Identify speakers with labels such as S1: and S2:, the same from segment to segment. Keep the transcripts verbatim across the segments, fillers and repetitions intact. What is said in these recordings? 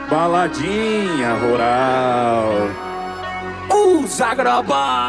S1: baladinha rural.
S2: Os Agroboy.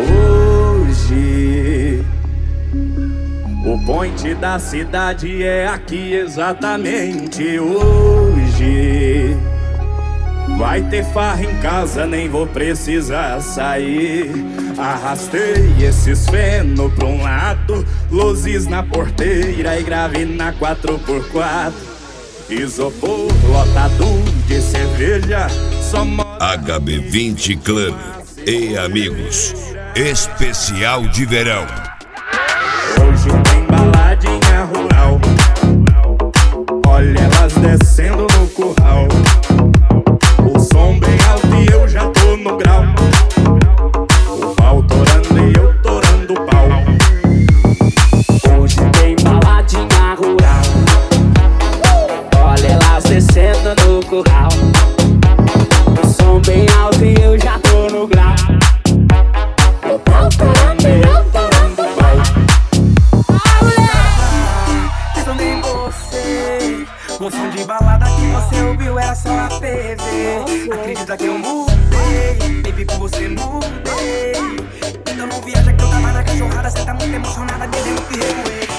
S1: Hoje o point da cidade é aqui exatamente hoje. Vai ter farra em casa, nem vou precisar sair. Arrastei esses feno pra um lado, luzes na porteira e grave na quatro por quatro. Isopor lotado de cerveja, só mora
S3: H B vinte Club e amigos, especial de verão.
S1: Hoje tem baladinha rural, olha elas descendo no curral. O som bem alto e eu já tô no grau. O pau torando e eu torando o pau.
S2: Hoje tem baladinha rural, olha elas descendo no curral. O som bem alto e eu já tô no grau. O pau torando e eu torando o pau.
S4: Ah, mulher, que também você. O som de balada que você ouviu era só a T V. Acredita que eu mudei, baby, por você mudei. Então não viaja que eu tava na cachorrada. Cê tá muito emocionada, dizendo que revoei.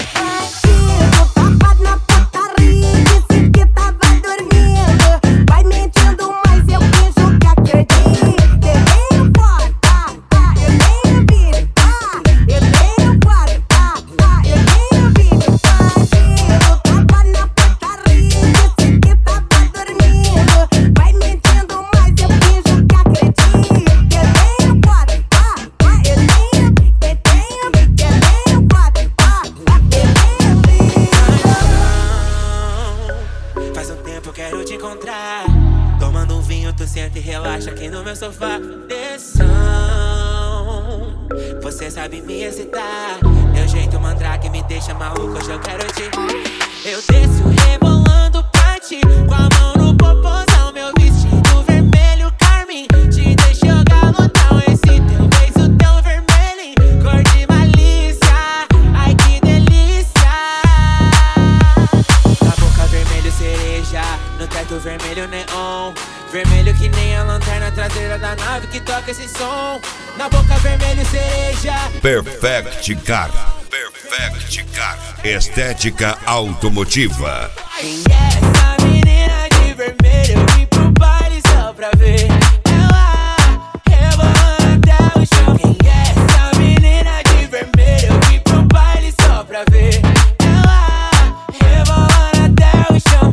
S4: Tomando um vinho, tu senta e relaxa aqui no meu sofá. Desção, você sabe me excitar. Meu jeito mandrake me deixa maluco, hoje eu quero te. Eu desço rebolando pra ti, com a mão no popozão. Meu vestido vermelho carmim te deixa eu galotão. Esse teu beijo tão vermelho, cor de malícia. Ai que delícia. Na boca vermelho cereja, no teto vermelho neon. Vermelho que nem a lanterna traseira da nave que toca esse som. Na boca vermelho cereja.
S3: Perfect Car, Perfect Car, estética automotiva.
S4: Quem é essa menina de vermelho? Eu vim pro baile só pra ver ela rebolando até o chão. Quem é essa menina de vermelho? Eu vim pro baile só pra ver ela rebolando até o chão.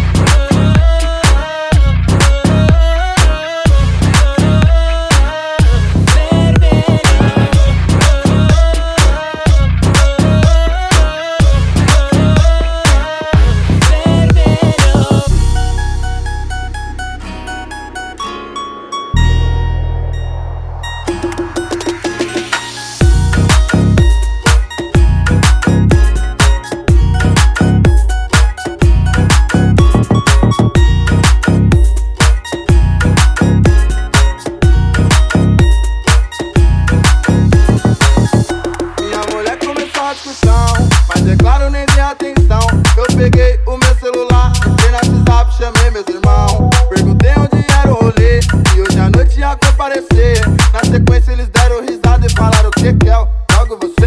S5: Mas é claro, nem dei atenção. Eu peguei o meu celular, entrei no WhatsApp, chamei meus irmãos. Perguntei onde era o rolê e hoje à noite ia comparecer. Na sequência eles deram risada e falaram: o que que é? Logo você?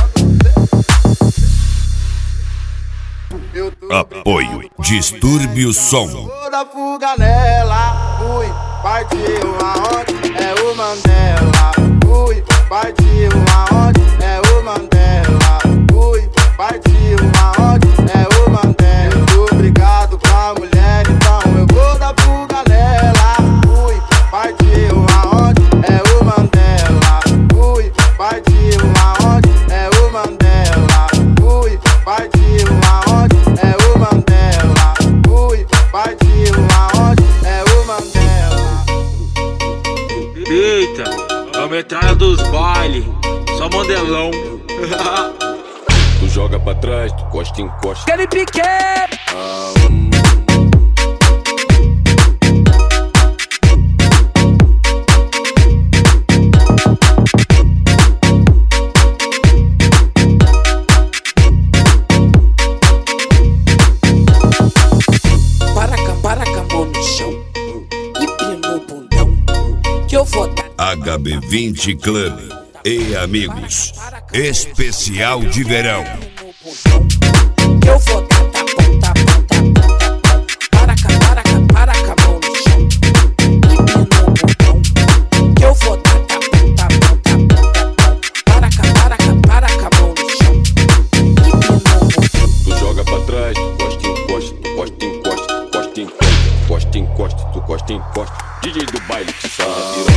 S3: Apoio Distúrbio o Som.
S5: Vou dar fuga nela. Fui, partiu aonde? É o Mandela. Fui, partiu aonde? É o Mandela. Fui, partiu aonde? É o Mandela. Eu tô brigado com a mulher, então eu vou dar fuga nela. Fui, partiu aonde? É o Mandela. Fui, partiu aonde? É o Mandela. Fui, partiu aonde? É o Mandela. Fui, partiu aonde? É o Mandela.
S6: Eita, é a metralha dos bailes, só Mandelão.
S7: Tu joga pra trás, tu costa em costa.
S2: Aquele pique!
S7: Ah, hum.
S2: Para cá, para cá, no chão.
S3: H B vinte Club e amigos, especial de verão.
S2: Eu vou dar tá bom, tá bom, tá bom, tá bom. Para cá, para cá, para cá, mão no chão. E no botão. Eu vou dar tá bom, tá bom, tá bom, tá bom. Para cá, para cá, para cá, mão no chão. E no botão.
S7: Tu joga pra trás, tu costa, encosta, tu costa, encosta, costa, encosta, costa, encosta, tu costa, encosta. D J do baile te faz a